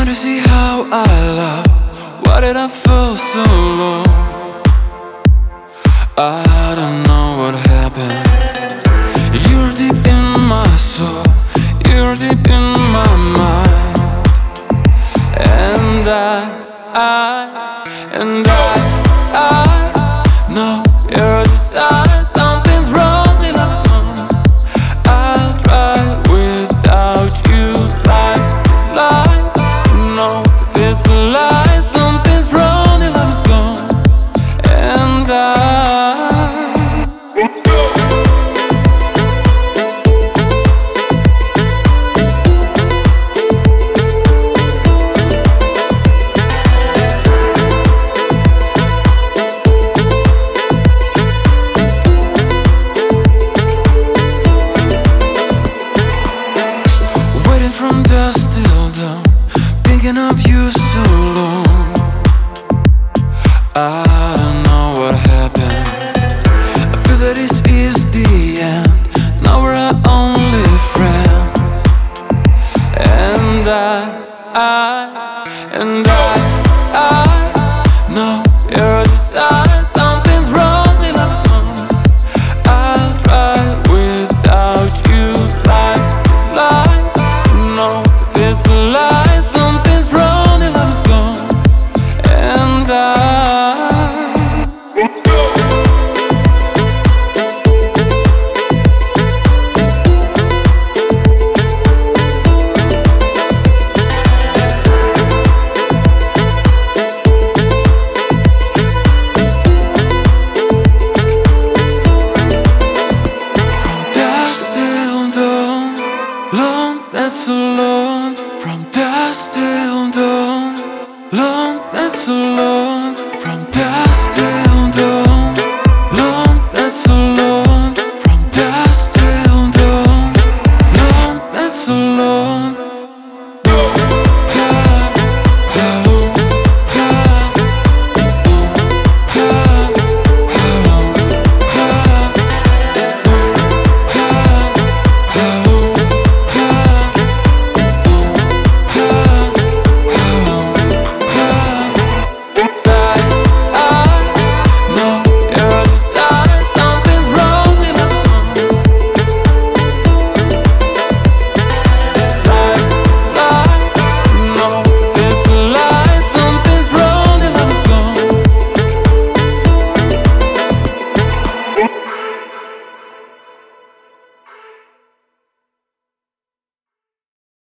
to see how I love. Why did I fall so low? I don't know what happened. You're deep in my soul, you're deep in my mind. And I know your desire. Something's wrong in our song. I'll try without you. Life is life. No, if it's a lie, something's wrong in love's gone. And from dusk till dawn, thinking of you so long. I don't know what happened. I feel that this is the end. Now we're our only friends. And I know your desire. Something's wrong in our song. I'll try without you. Life is life. No, if it's a lie, something's wrong and love's gone. And so long, from dusk till dawn, long and so long, from dusk till dawn, long and so long, from dusk till dawn, long and so long.